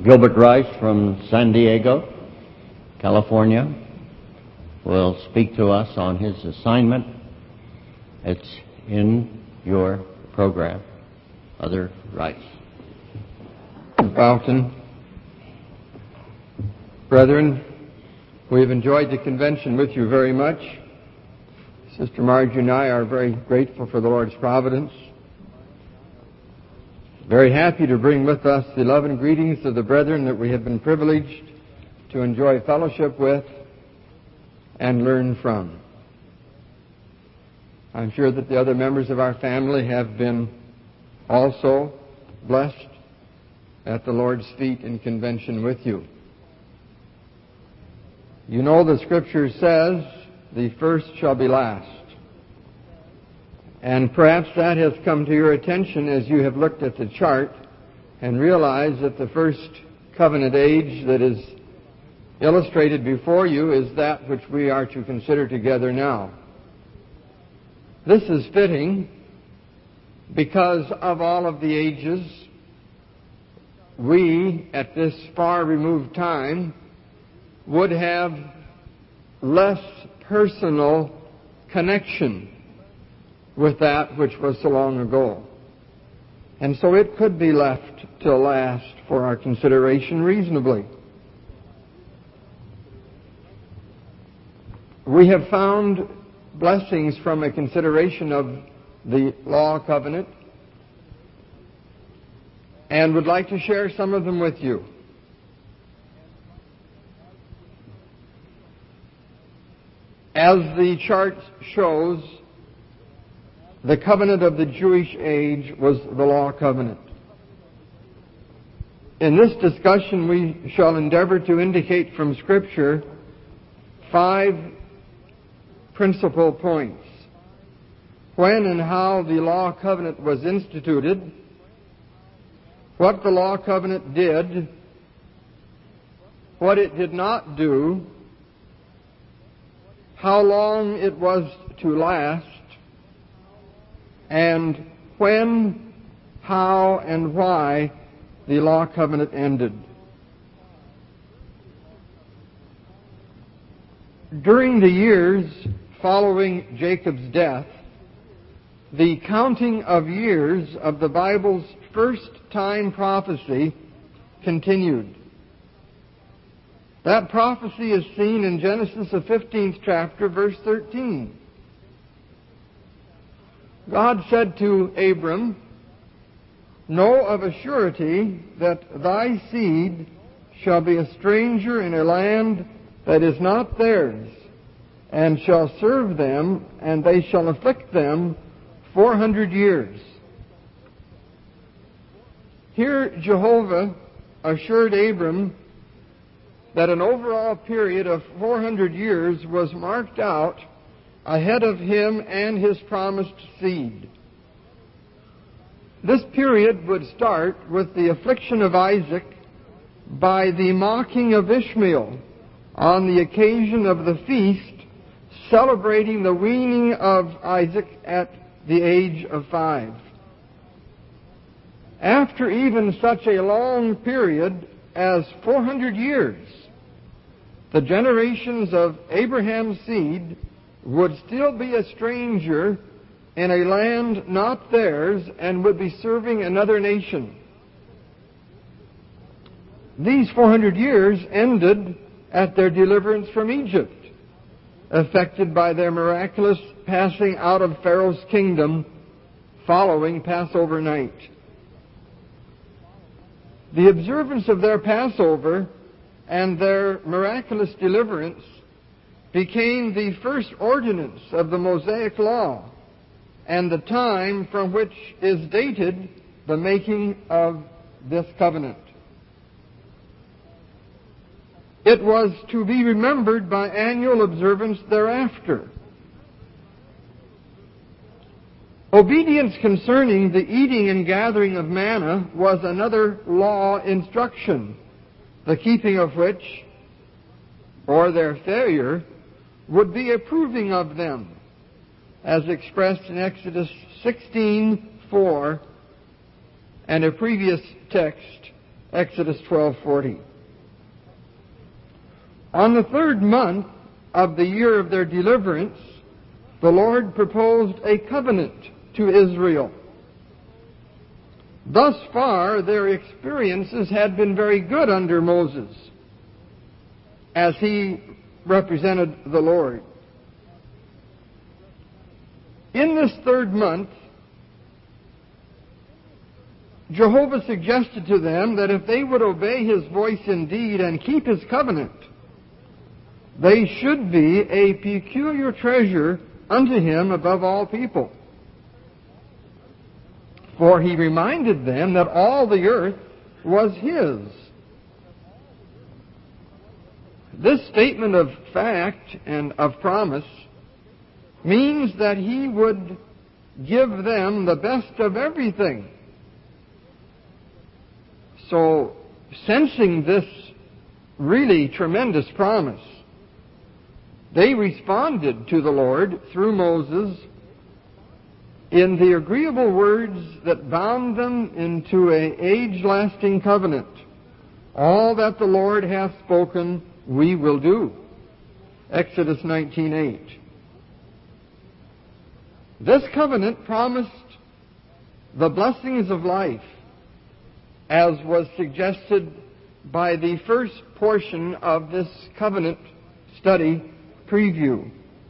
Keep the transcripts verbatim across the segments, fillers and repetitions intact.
Gilbert Rice from San Diego, California, will speak to us on his assignment. It's in your program. Brother Rice. Fountain. Brethren, we have enjoyed the convention with you very much. Sister Margie and I are very grateful for the Lord's providence. Very happy to bring with us the love and greetings of the brethren that we have been privileged to enjoy fellowship with and learn from. I'm sure that the other members of our family have been also blessed at the Lord's feet in convention with you. You know the Scripture says, the first shall be last. And perhaps that has come to your attention as you have looked at the chart and realized that the first covenant age that is illustrated before you is that which we are to consider together now. This is fitting because of all of the ages, we, at this far removed time, would have less personal connection with that which was so long ago. And so it could be left till last for our consideration reasonably. We have found blessings from a consideration of the law covenant and would like to share some of them with you. As the chart shows, the covenant of the Jewish age was the law covenant. In this discussion, we shall endeavor to indicate from Scripture five principal points. When and how the law covenant was instituted, what the law covenant did, what it did not do, how long it was to last, and when, how, and why the law covenant ended. During the years following Jacob's death, the counting of years of the Bible's first-time prophecy continued. That prophecy is seen in Genesis, the fifteenth chapter, verse thirteen. God said to Abram, "Know of a surety that thy seed shall be a stranger in a land that is not theirs, and shall serve them, and they shall afflict them four hundred years." Here Jehovah assured Abram that an overall period of four hundred years was marked out ahead of him and his promised seed. This period would start with the affliction of Isaac by the mocking of Ishmael on the occasion of the feast celebrating the weaning of Isaac at the age of five. After even such a long period as four hundred years, the generations of Abraham's seed would still be a stranger in a land not theirs and would be serving another nation. These four hundred years ended at their deliverance from Egypt, effected by their miraculous passing out of Pharaoh's kingdom following Passover night. The observance of their Passover and their miraculous deliverance became the first ordinance of the Mosaic Law and the time from which is dated the making of this covenant. It was to be remembered by annual observance thereafter. Obedience concerning the eating and gathering of manna was another law instruction, the keeping of which, or their failure, would be approving of them, as expressed in Exodus sixteen four and a previous text, Exodus twelve forty. On the third month of the year of their deliverance, the Lord proposed a covenant to Israel. Thus far, their experiences had been very good under Moses, as he represented the Lord. In this third month, Jehovah suggested to them that if they would obey His voice indeed and keep His covenant, they should be a peculiar treasure unto Him above all people. For He reminded them that all the earth was His. This statement of fact and of promise means that He would give them the best of everything. So, sensing this really tremendous promise, they responded to the Lord through Moses in the agreeable words that bound them into an age-lasting covenant. All that the Lord hath spoken, we will do. Exodus nineteen eight. This covenant promised the blessings of life, as was suggested by the first portion of this covenant study preview.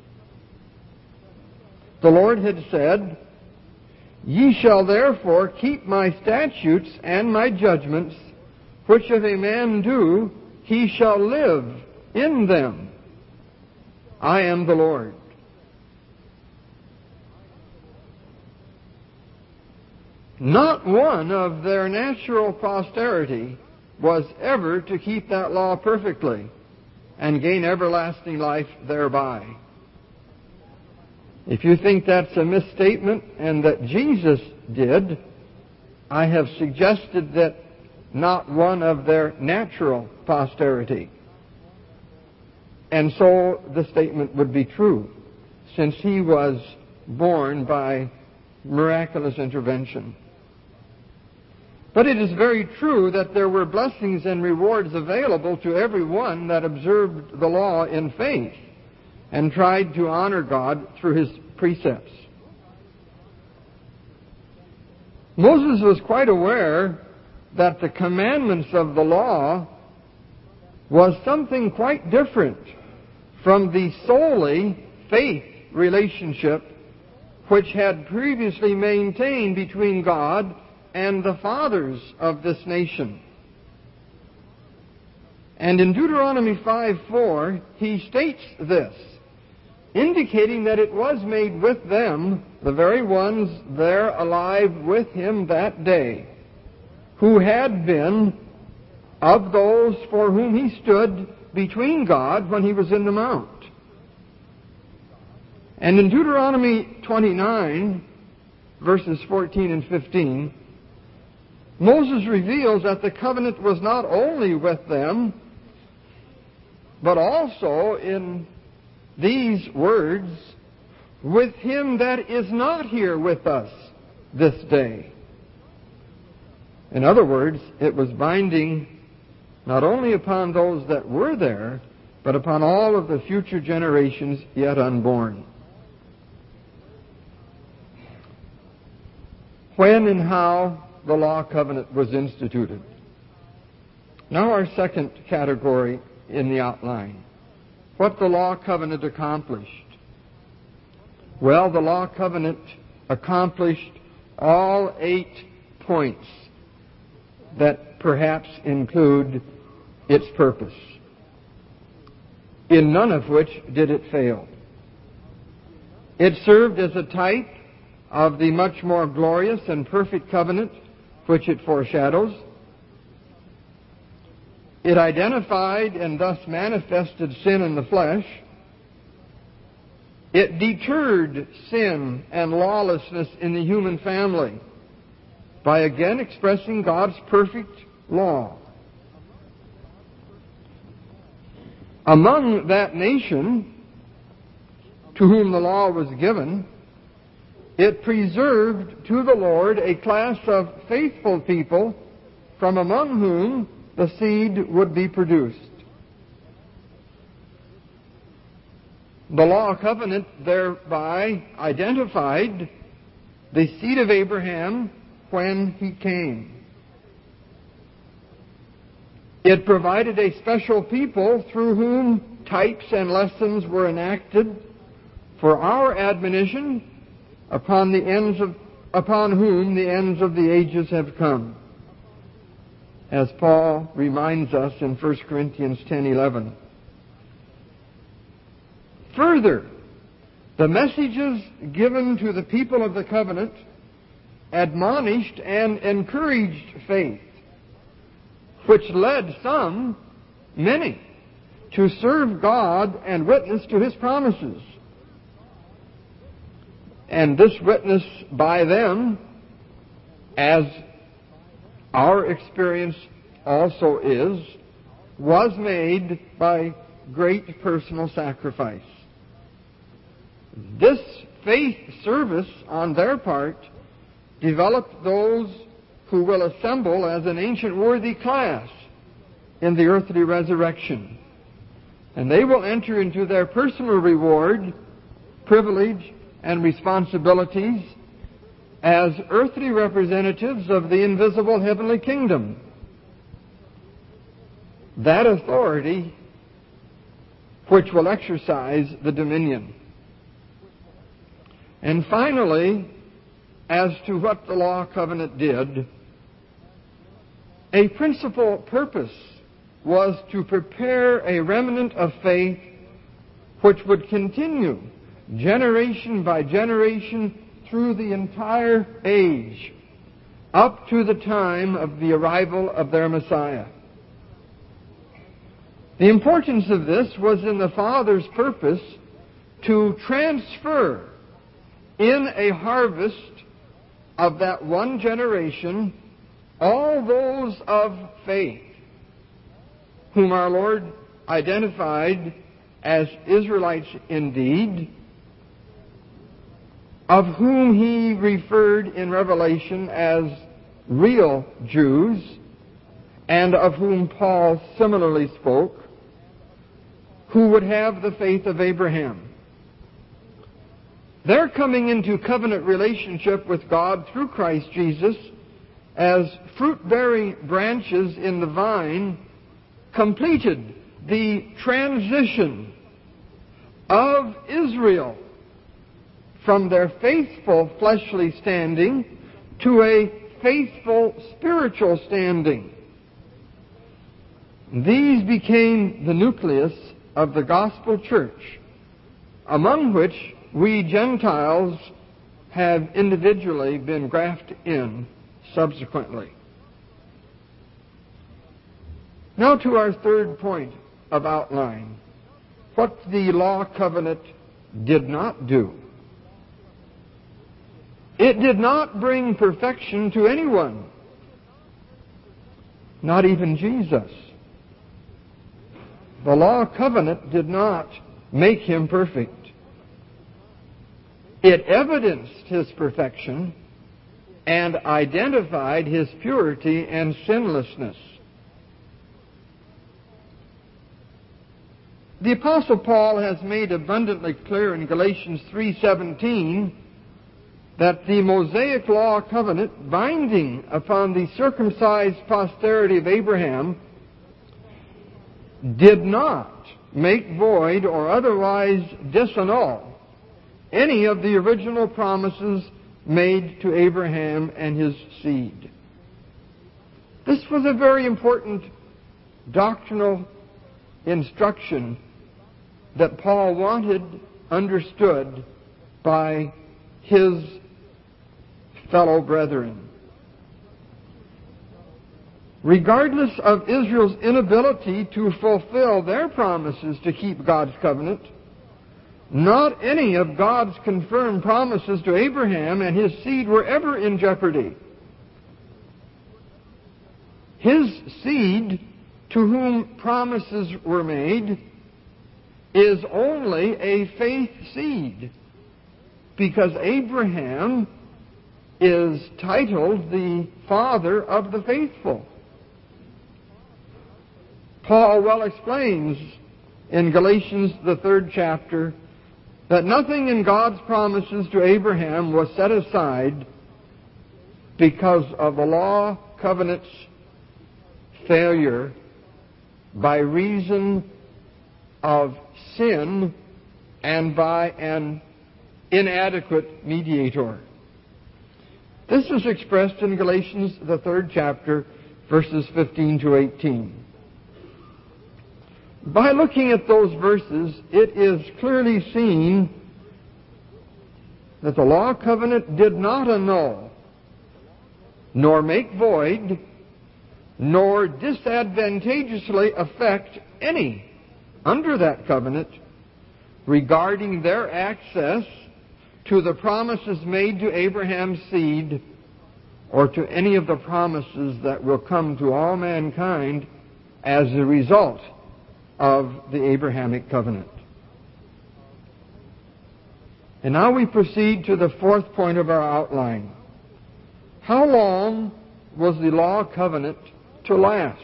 The Lord had said, Ye shall therefore keep my statutes and my judgments, which if a man do, he shall live in them. I am the Lord. Not one of their natural posterity was ever to keep that law perfectly and gain everlasting life thereby. If you think that's a misstatement and that Jesus did, I have suggested that not one of their natural posterity. And so the statement would be true, since He was born by miraculous intervention. But it is very true that there were blessings and rewards available to everyone that observed the law in faith and tried to honor God through His precepts. Moses was quite aware that the commandments of the law was something quite different from the solely faith relationship which had previously maintained between God and the fathers of this nation. And in Deuteronomy five four, he states this, indicating that it was made with them, the very ones there alive with him that day, who had been of those for whom he stood between God when he was in the mount. And in Deuteronomy twenty-nine, verses fourteen and fifteen, Moses reveals that the covenant was not only with them, but also in these words, with him that is not here with us this day. In other words, it was binding not only upon those that were there, but upon all of the future generations yet unborn. When and how the law covenant was instituted. Now our second category in the outline. What the law covenant accomplished. Well, the law covenant accomplished all eight points that perhaps include its purpose, in none of which did it fail. It served as a type of the much more glorious and perfect covenant which it foreshadows. It identified and thus manifested sin in the flesh. It deterred sin and lawlessness in the human family by again expressing God's perfect law. Among that nation to whom the law was given, it preserved to the Lord a class of faithful people from among whom the seed would be produced. The law covenant thereby identified the seed of Abraham when he came. It provided a special people through whom types and lessons were enacted for our admonition, upon the ends of upon whom the ends of the ages have come, as Paul reminds us in First Corinthians ten eleven. Further, the messages given to the people of the covenant admonished and encouraged faith, which led some, many, to serve God and witness to His promises. And this witness by them, as our experience also is, was made by great personal sacrifice. This faith service on their part developed those who will assemble as an ancient worthy class in the earthly resurrection. And they will enter into their personal reward, privilege, and responsibilities as earthly representatives of the invisible heavenly kingdom. That authority which will exercise the dominion. And finally, as to what the law covenant did, a principal purpose was to prepare a remnant of faith which would continue generation by generation through the entire age, up to the time of the arrival of their Messiah. The importance of this was in the Father's purpose to transfer in a harvest of that one generation all those of faith whom our Lord identified as Israelites indeed, of whom He referred in Revelation as real Jews, and of whom Paul similarly spoke, who would have the faith of Abraham. Their coming into covenant relationship with God through Christ Jesus as fruit-bearing branches in the vine completed the transition of Israel from their faithful fleshly standing to a faithful spiritual standing. These became the nucleus of the gospel church, among which we Gentiles have individually been grafted in subsequently. Now to our third point of outline, what the law covenant did not do. It did not bring perfection to anyone, not even Jesus. The law covenant did not make Him perfect. It evidenced His perfection and identified His purity and sinlessness. The Apostle Paul has made abundantly clear in Galatians three seventeen that the Mosaic law covenant binding upon the circumcised posterity of Abraham did not make void or otherwise disannul any of the original promises made to Abraham and his seed. This was a very important doctrinal instruction that Paul wanted understood by his fellow brethren. Regardless of Israel's inability to fulfill their promises to keep God's covenant, not any of God's confirmed promises to Abraham and his seed were ever in jeopardy. His seed, to whom promises were made, is only a faith seed, because Abraham is titled the father of the faithful Paul well explains in Galatians, the third chapter, that nothing in God's promises to Abraham was set aside because of the law covenant's failure by reason of sin and by an inadequate mediator. This is expressed in Galatians, the third chapter, verses fifteen to eighteen. By looking at those verses, it is clearly seen that the law covenant did not annul, nor make void, nor disadvantageously affect any under that covenant regarding their access to the promises made to Abraham's seed or to any of the promises that will come to all mankind as a result of the Abrahamic covenant. And now we proceed to the fourth point of our outline. How long was the law covenant to last?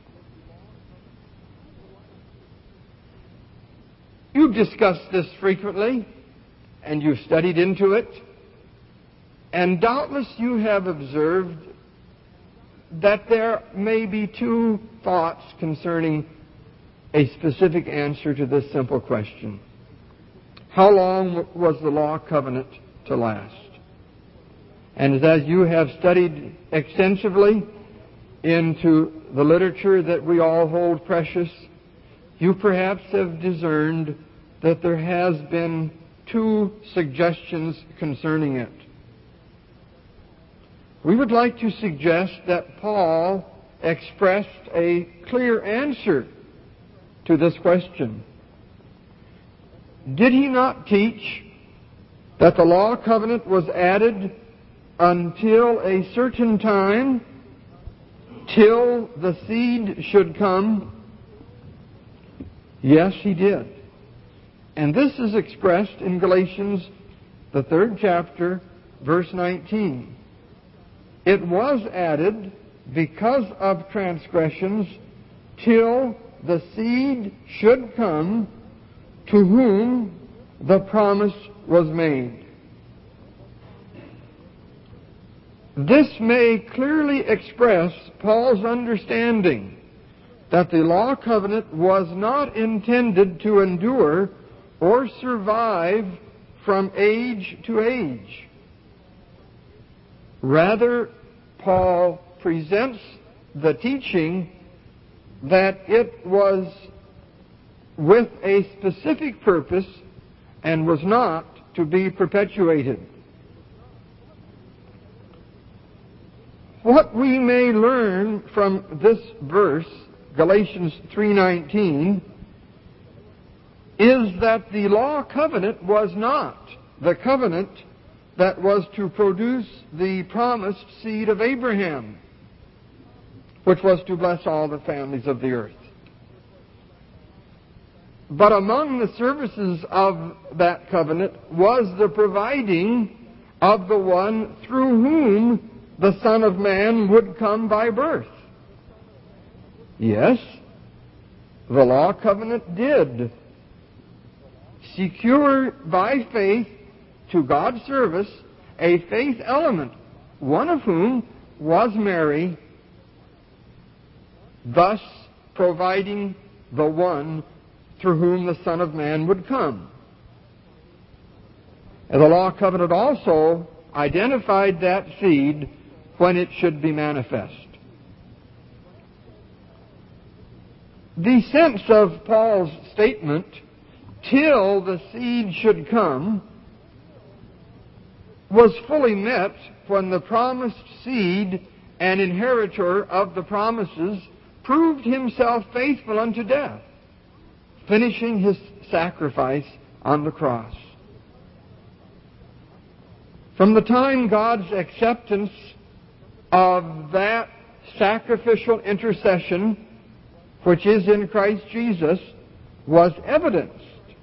You've discussed this frequently, and you've studied into it, and doubtless you have observed that there may be two thoughts concerning a specific answer to this simple question. How long was the law covenant to last? And as you have studied extensively into the literature that we all hold precious, you perhaps have discerned that there has been two suggestions concerning it. We would like to suggest that Paul expressed a clear answer to this question. Did he not teach that the law covenant was added until a certain time, till the seed should come? Yes, he did. And this is expressed in Galatians, the third chapter, verse nineteen. It was added because of transgressions till the seed should come to whom the promise was made. This may clearly express Paul's understanding that the law covenant was not intended to endure or survive from age to age. Rather, Paul presents the teaching that it was with a specific purpose and was not to be perpetuated. What we may learn from this verse, Galatians three nineteen, is that the law covenant was not the covenant that was to produce the promised seed of Abraham, which was to bless all the families of the earth. But among the services of that covenant was the providing of the one through whom the Son of Man would come by birth. Yes, the law covenant did secure by faith to God's service a faith element, one of whom was Mary, thus providing the one through whom the Son of Man would come. And the law covenant also identified that seed when it should be manifest. The sense of Paul's statement, till the seed should come, was fully met when the promised seed and inheritor of the promises proved himself faithful unto death, finishing his sacrifice on the cross. From the time God's acceptance of that sacrificial intercession, which is in Christ Jesus, was evidenced,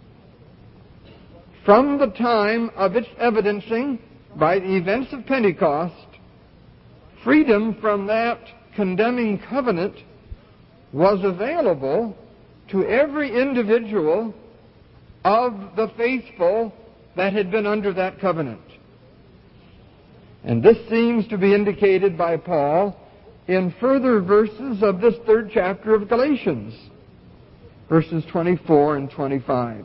from the time of its evidencing by the events of Pentecost, freedom from that condemning covenant was available to every individual of the faithful that had been under that covenant. And this seems to be indicated by Paul in further verses of this third chapter of Galatians, verses twenty-four and twenty-five.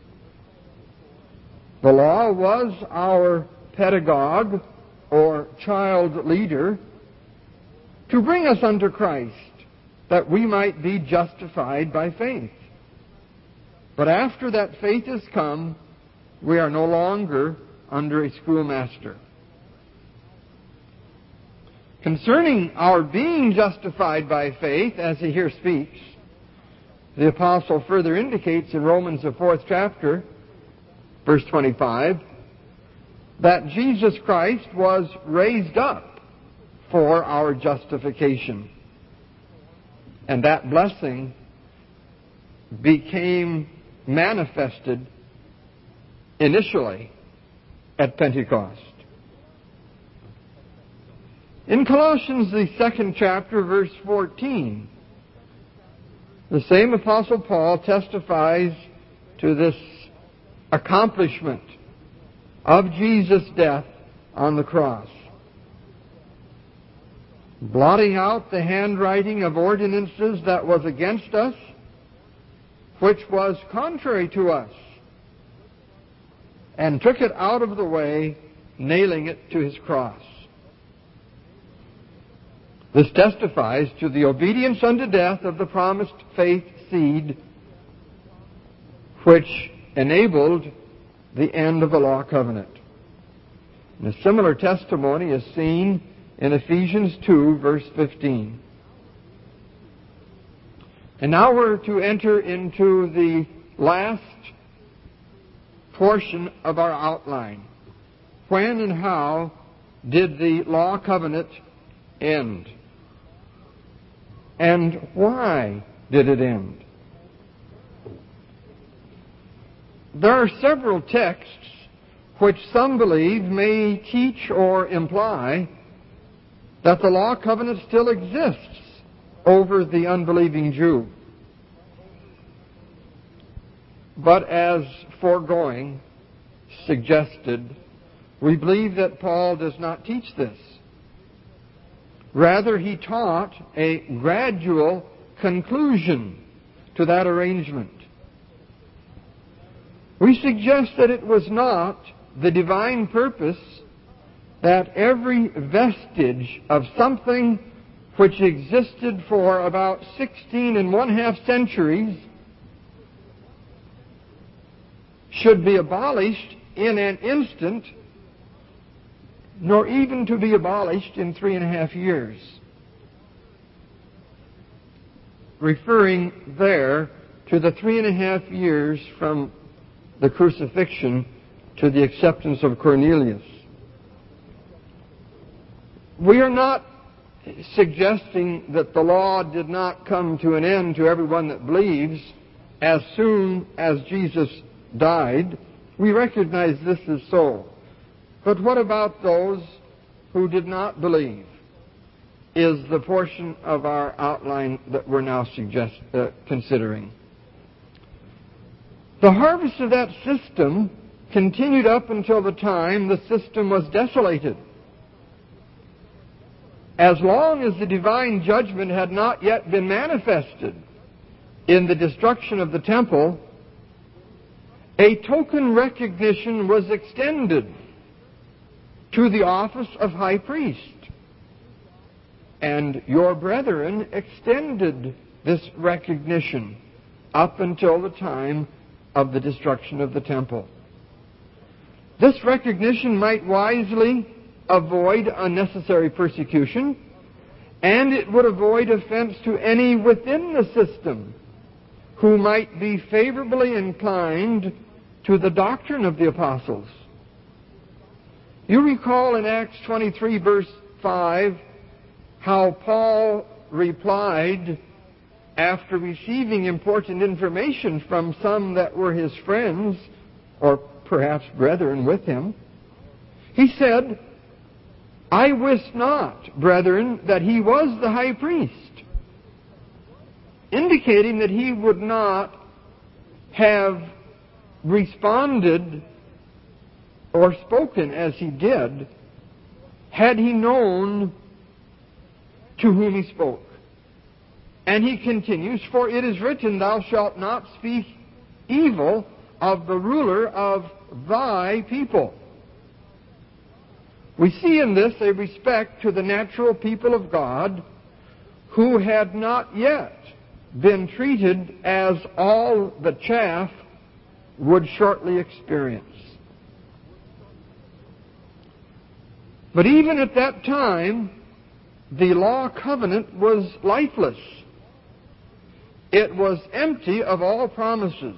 The law was our pedagogue or child leader to bring us under Christ, that we might be justified by faith. But after that faith has come, we are no longer under a schoolmaster. Concerning our being justified by faith, as he here speaks, the apostle further indicates in Romans, the fourth chapter, verse twenty-five, that Jesus Christ was raised up for our justification. And that blessing became manifested initially at Pentecost. In Colossians, the second chapter, verse fourteen, the same Apostle Paul testifies to this accomplishment of Jesus' death on the cross, blotting out the handwriting of ordinances that was against us, which was contrary to us, and took it out of the way, nailing it to his cross. This testifies to the obedience unto death of the promised faith seed, which enabled the end of the law covenant. And a similar testimony is seen in Ephesians two, verse fifteen. And now we're to enter into the last portion of our outline. When and how did the law covenant end? And why did it end? There are several texts which some believe may teach or imply that the law covenant still exists over the unbelieving Jew. But as foregoing suggested, we believe that Paul does not teach this. Rather, he taught a gradual conclusion to that arrangement. We suggest that it was not the divine purpose that every vestige of something which existed for about sixteen and one half centuries should be abolished in an instant, nor even to be abolished in three and a half years. Referring there to the three and a half years from the crucifixion to the acceptance of Cornelius. We are not suggesting that the law did not come to an end to everyone that believes as soon as Jesus died. We recognize this is so. But what about those who did not believe? Is the portion of our outline that we're now suggest, uh, considering. The harvest of that system continued up until the time the system was desolated. As long as the divine judgment had not yet been manifested in the destruction of the temple, a token recognition was extended to the office of high priest. And your brethren extended this recognition up until the time of the destruction of the temple. This recognition might wisely avoid unnecessary persecution, and it would avoid offense to any within the system who might be favorably inclined to the doctrine of the apostles. You recall in Acts twenty-three, verse five, how Paul replied after receiving important information from some that were his friends, or perhaps brethren with him. He said, I wist not, brethren, that he was the high priest. indicating that he would not have responded or spoken as he did had he known to whom he spoke. And he continues, "For it is written, Thou shalt not speak evil of the ruler of thy people." We see in this a respect to the natural people of God who had not yet been treated as all the chaff would shortly experience. But even at that time, the law covenant was lifeless. It was empty of all promises.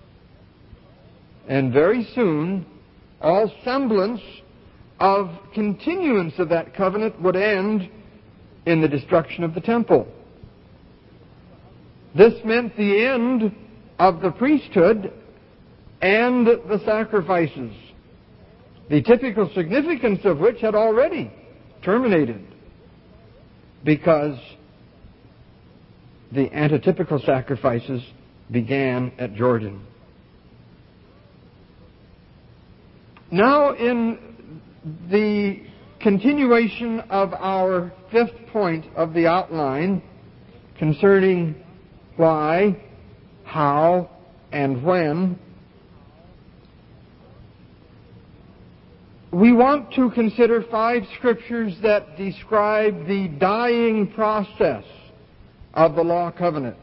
And very soon, all semblance of continuance of that covenant would end in the destruction of the temple. This meant the end of the priesthood and the sacrifices, the typical significance of which had already terminated, because the antitypical sacrifices began at Jordan. Now, in the continuation of our fifth point of the outline concerning why, how, and when, we want to consider five scriptures that describe the dying process of the law covenant.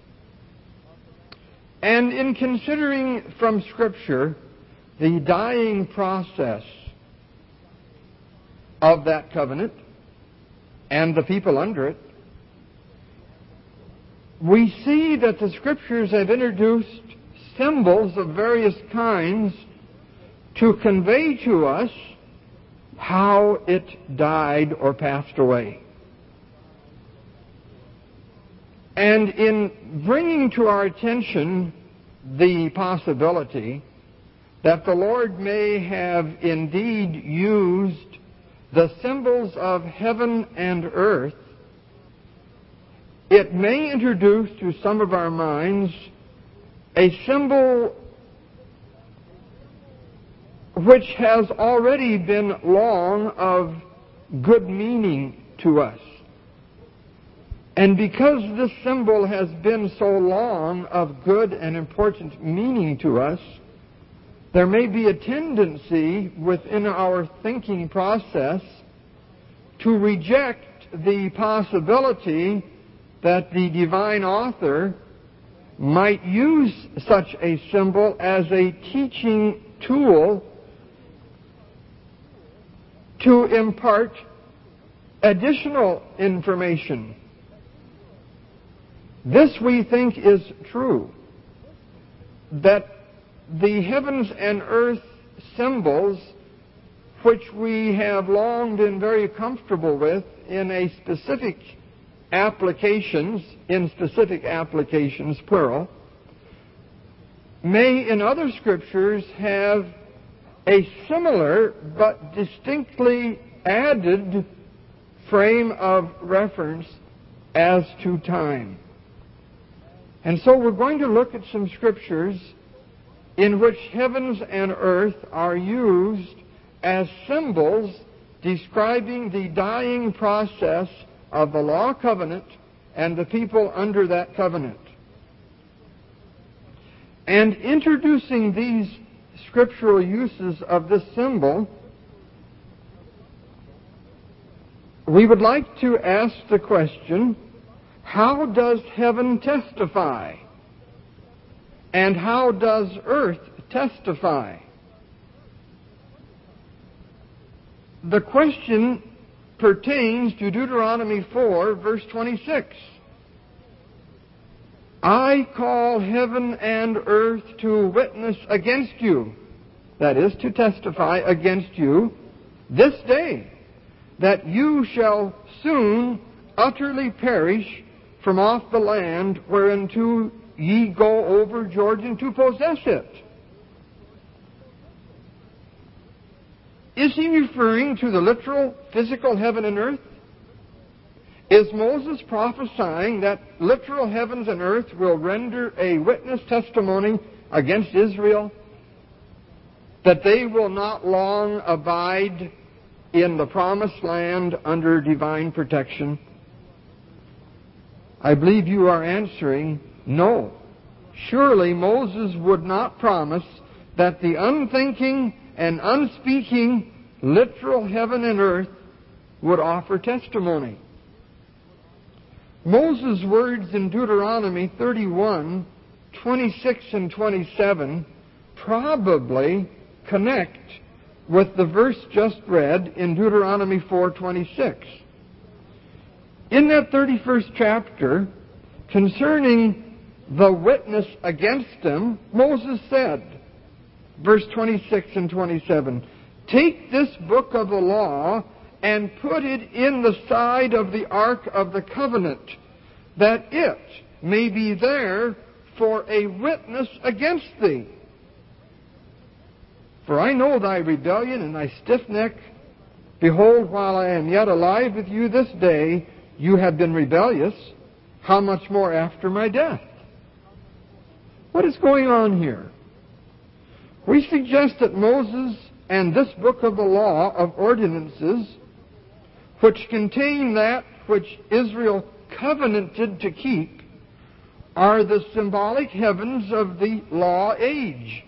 And in considering from Scripture the dying process of that covenant and the people under it, we see that the Scriptures have introduced symbols of various kinds to convey to us how it died or passed away. And in bringing to our attention the possibility that the Lord may have indeed used the symbols of heaven and earth, it may introduce to some of our minds a symbol which has already been long of good meaning to us. And because this symbol has been so long of good and important meaning to us, there may be a tendency within our thinking process to reject the possibility that the divine author might use such a symbol as a teaching tool to impart additional information. This, we think, is true, that the heavens and earth symbols, which we have long been very comfortable with in a specific applications, in specific applications, plural, may in other scriptures have a similar but distinctly added frame of reference as to time. And so we're going to look at some scriptures in which heavens and earth are used as symbols describing the dying process of the law covenant and the people under that covenant. And introducing these scriptural uses of this symbol, we would like to ask the question, how does heaven testify? And how does earth testify? The question pertains to Deuteronomy four, verse twenty-six. I call heaven and earth to witness against you, that is, to testify against you, this day, that you shall soon utterly perish from off the land whereinto ye go over Jordan to possess it. Is he referring to the literal, physical heaven and earth? Is Moses prophesying that literal heavens and earth will render a witness testimony against Israel? That they will not long abide in the promised land under divine protection? I believe you are answering no. Surely Moses would not promise that the unthinking and unspeaking literal heaven and earth would offer testimony. Moses' words in Deuteronomy thirty-one, twenty-six and twenty-seven probably connect with the verse just read in Deuteronomy four twenty-six. In that thirty-first chapter, concerning the witness against them, Moses said, verse twenty-six and twenty-seven, "Take this book of the law and put it in the side of the ark of the covenant, that it may be there for a witness against thee. For I know thy rebellion and thy stiff neck. Behold, while I am yet alive with you this day, you have been rebellious. How much more after my death?" What is going on here? We suggest that Moses and this book of the law of ordinances, which contain that which Israel covenanted to keep, are the symbolic heavens of the law age.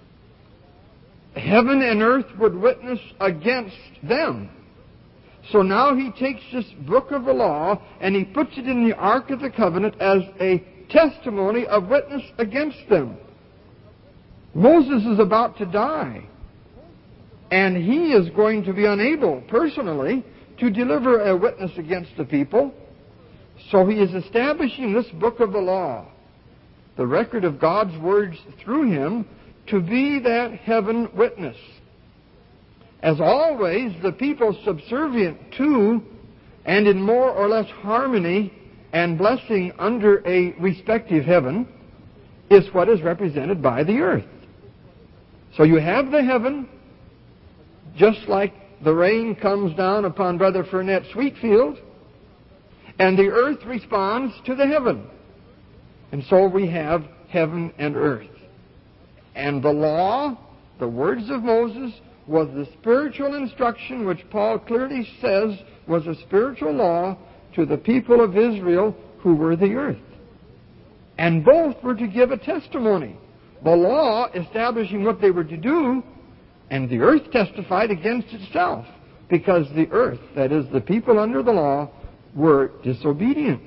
Heaven and earth would witness against them. So now he takes this book of the law and he puts it in the ark of the covenant as a testimony of witness against them. Moses is about to die, and he is going to be unable personally to deliver a witness against the people. So he is establishing this book of the law, the record of God's words through him, to be that heaven witness. As always, the people subservient to and in more or less harmony and blessing under a respective heaven is what is represented by the earth. So you have the heaven, just like the rain comes down upon Brother Fernette Sweetfield, and the earth responds to the heaven. And so we have heaven and earth. And the law, the words of Moses, was the spiritual instruction which Paul clearly says was a spiritual law to the people of Israel who were the earth. And both were to give a testimony. The law establishing what they were to do, and the earth testified against itself, because the earth, that is, the people under the law, were disobedient.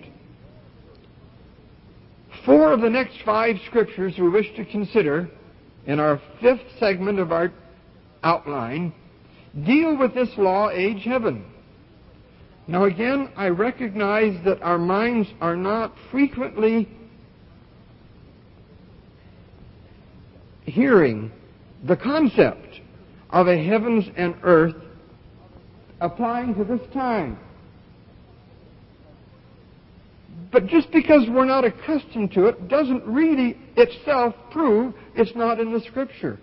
Four of the next five scriptures we wish to consider in our fifth segment of our outline deal with this law age heaven. Now again, I recognize that our minds are not frequently hearing the concept of a heavens and earth applying to this time. But just because we're not accustomed to it doesn't really itself prove it's not in the Scripture.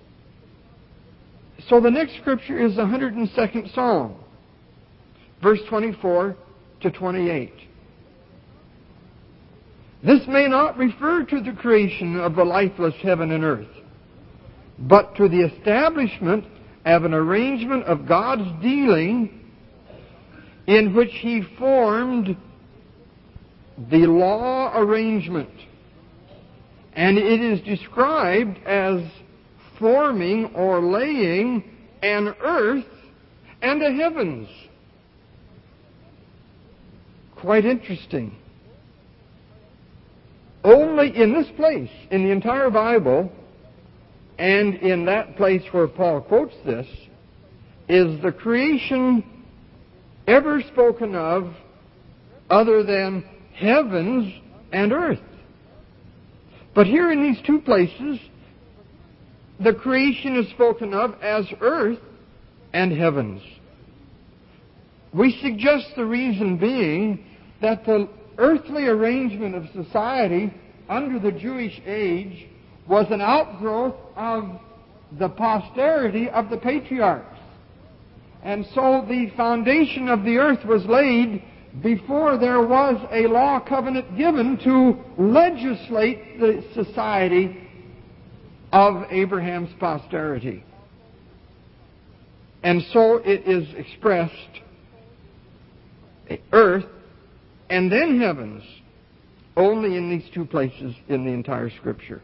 So the next Scripture is the one hundred second Psalm, verse twenty-four to twenty-eight. This may not refer to the creation of the lifeless heaven and earth, but to the establishment of an arrangement of God's dealing in which He formed the law arrangement. And it is described as forming or laying an earth and a heavens. Quite interesting. Only in this place, in the entire Bible, and in that place where Paul quotes this, is the creation ever spoken of other than heavens and earth. But here in these two places, the creation is spoken of as earth and heavens. We suggest the reason being that the earthly arrangement of society under the Jewish age was an outgrowth of the posterity of the patriarchs. And so the foundation of the earth was laid before there was a law covenant given to legislate the society of Abraham's posterity. And so it is expressed, earth and then heavens, only in these two places in the entire Scripture.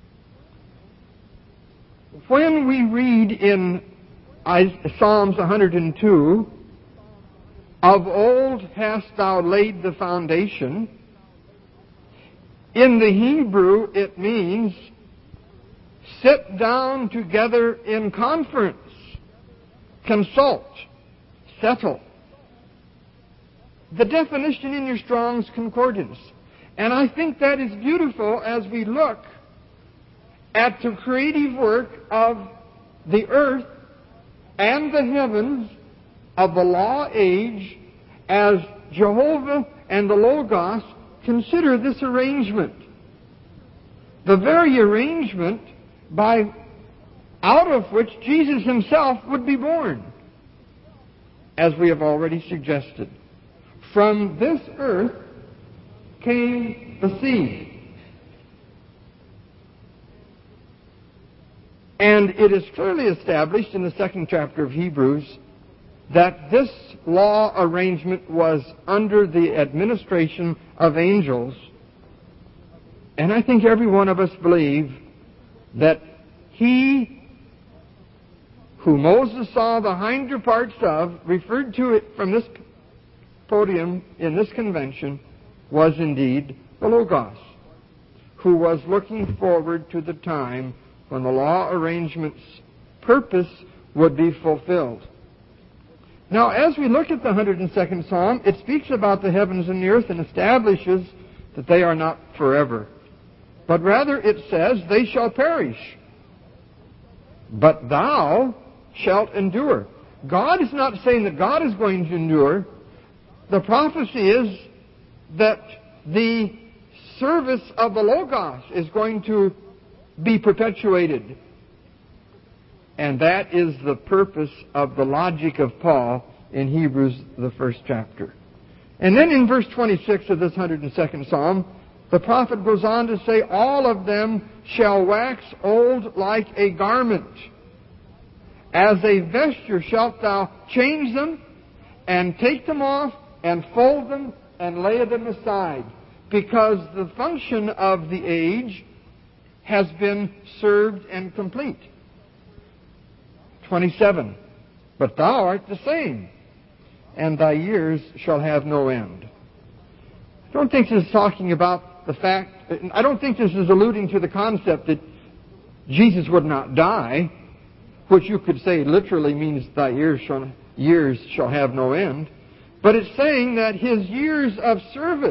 When we read in Psalms one hundred two, "Of old hast thou laid the foundation," in the Hebrew it means sit down together in conference, consult, settle. The definition in your Strong's Concordance. And I think that is beautiful as we look at the creative work of the earth and the heavens of the law age as Jehovah and the Logos consider this arrangement. The very arrangement by out of which Jesus himself would be born, as we have already suggested. From this earth came the seed. And it is clearly established in the second chapter of Hebrews that this law arrangement was under the administration of angels. And I think every one of us believe that he who Moses saw the hinder parts of, referred to it from this podium in this convention, was indeed the Logos, who was looking forward to the time when the law arrangement's purpose would be fulfilled. Now, as we look at the one hundred second Psalm, it speaks about the heavens and the earth and establishes that they are not forever. But rather it says, they shall perish, but thou shalt endure. God is not saying that God is going to endure. The prophecy is that the service of the Logos is going to be perpetuated. And that is the purpose of the logic of Paul in Hebrews, the first chapter. And then in verse twenty-six of this one hundred second Psalm, the prophet goes on to say, all of them shall wax old like a garment. As a vesture shalt thou change them, and take them off, and fold them, and lay them aside. Because the function of the age has been served and complete. twenty-seven. But thou art the same, and thy years shall have no end. I don't think this is talking about the fact, I don't think this is alluding to the concept that Jesus would not die, which you could say literally means thy years shall, years shall have no end. But it's saying that his years of service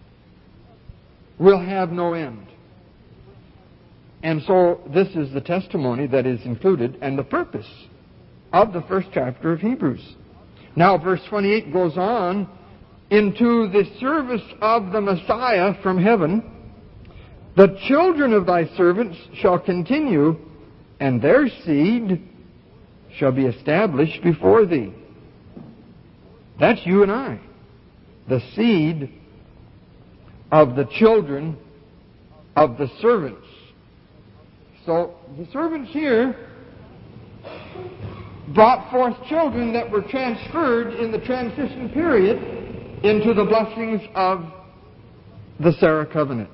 will have no end. And so this is the testimony that is included and the purpose of the first chapter of Hebrews. Now verse twenty-eight goes on into the service of the Messiah from heaven. The children of thy servants shall continue, and their seed shall be established before thee. That's you and I. The seed of the children of the servants. So the servants here brought forth children that were transferred in the transition period into the blessings of the Sarah covenant.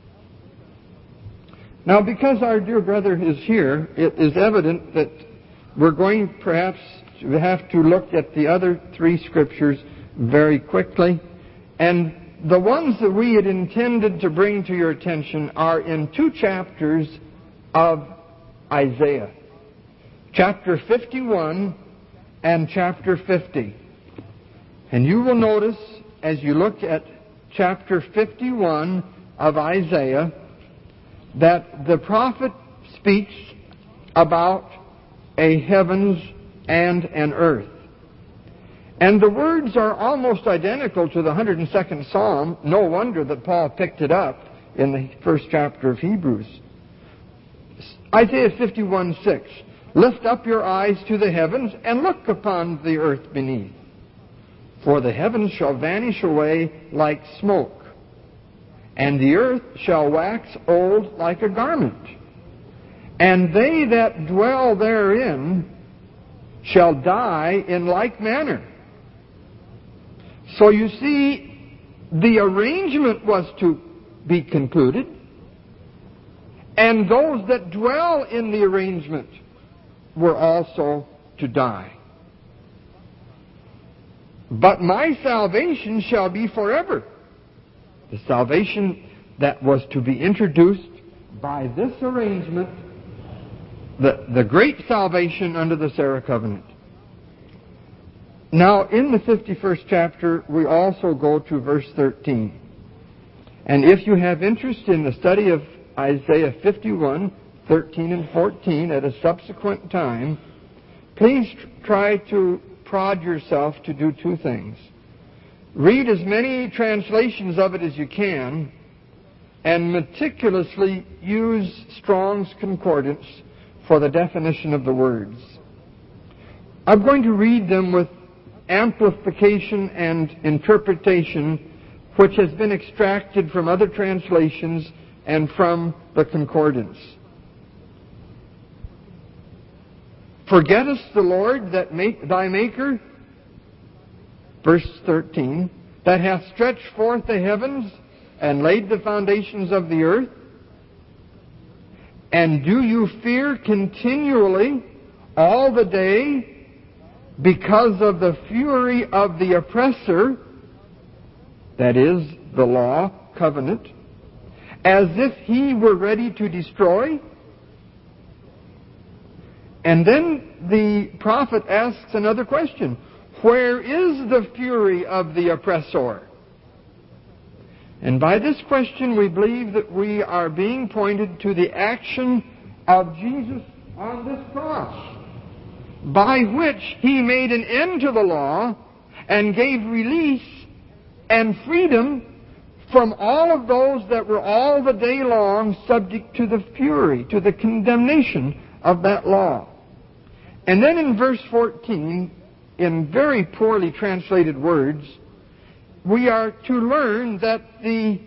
Now, because our dear brother is here, it is evident that we're going perhaps to have to look at the other three scriptures very quickly. And the ones that we had intended to bring to your attention are in two chapters of Isaiah. Chapter fifty-one and chapter fifty. And you will notice as you look at chapter fifty-one of Isaiah that the prophet speaks about a heavens and an earth. And the words are almost identical to the one hundred second Psalm. No wonder that Paul picked it up in the first chapter of Hebrews. Isaiah fifty-one six. Lift up your eyes to the heavens and look upon the earth beneath. For the heavens shall vanish away like smoke, and the earth shall wax old like a garment, and they that dwell therein shall die in like manner. So you see, the arrangement was to be concluded, and those that dwell in the arrangement were also to die. But my salvation shall be forever. The salvation that was to be introduced by this arrangement, the, the great salvation under the Sarah covenant. Now, in the fifty-first chapter, we also go to verse thirteen. And if you have interest in the study of Isaiah fifty-one, thirteen, and fourteen at a subsequent time, please try to prod yourself to do two things. Read as many translations of it as you can, and meticulously use Strong's Concordance for the definition of the words. I'm going to read them with amplification and interpretation, which has been extracted from other translations and from the Concordance. Forgettest the Lord that make thy Maker, verse thirteen, that hath stretched forth the heavens and laid the foundations of the earth? And do you fear continually all the day because of the fury of the oppressor, that is, the law, covenant, as if he were ready to destroy? And then the prophet asks another question. Where is the fury of the oppressor? And by this question we believe that we are being pointed to the action of Jesus on this cross, by which he made an end to the law and gave release and freedom from all of those that were all the day long subject to the fury, to the condemnation of that law. And then in verse fourteen, in very poorly translated words, we are to learn that the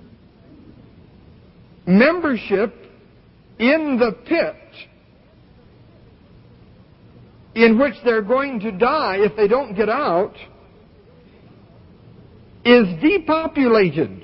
membership in the pit in which they're going to die if they don't get out is depopulated.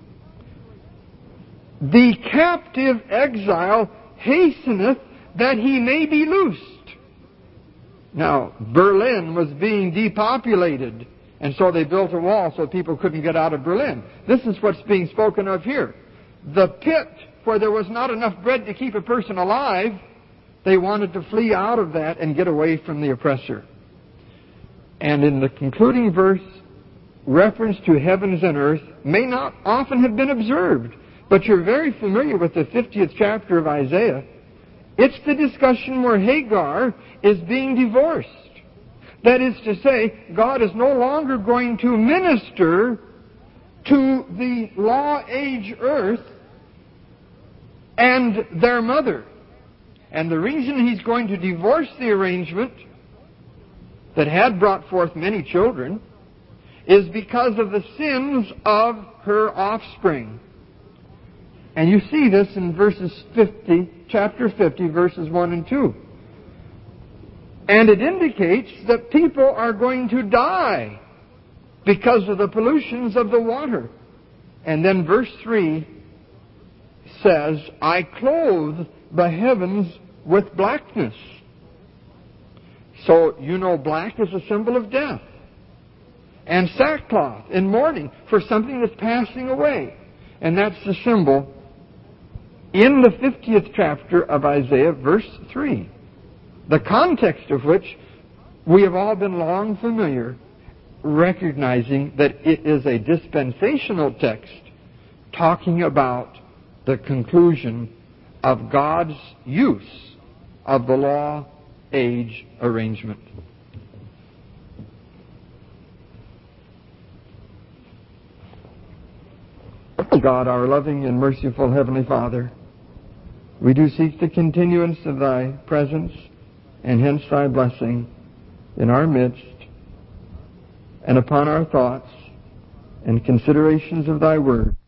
The captive exile hasteneth that he may be loosed. Now, Berlin was being depopulated, and so they built a wall so people couldn't get out of Berlin. This is what's being spoken of here. The pit where there was not enough bread to keep a person alive, they wanted to flee out of that and get away from the oppressor. And in the concluding verse, reference to heavens and earth may not often have been observed, but you're very familiar with the fiftieth chapter of Isaiah. It's the discussion where Hagar is being divorced. That is to say, God is no longer going to minister to the law-age earth and their mother. And the reason he's going to divorce the arrangement that had brought forth many children is because of the sins of her offspring. And you see this in verses fifty, chapter fifty, verses one and two. And it indicates that people are going to die because of the pollutions of the water. And then verse three says, I clothe the heavens with blackness. So, you know, black is a symbol of death. And sackcloth in mourning for something that's passing away. And that's the symbol in the fiftieth chapter of Isaiah, verse three. The context of which we have all been long familiar, recognizing that it is a dispensational text talking about the conclusion of God's use of the law-age arrangement. God, our loving and merciful Heavenly Father, we do seek the continuance of Thy presence and hence Thy blessing in our midst and upon our thoughts and considerations of thy word.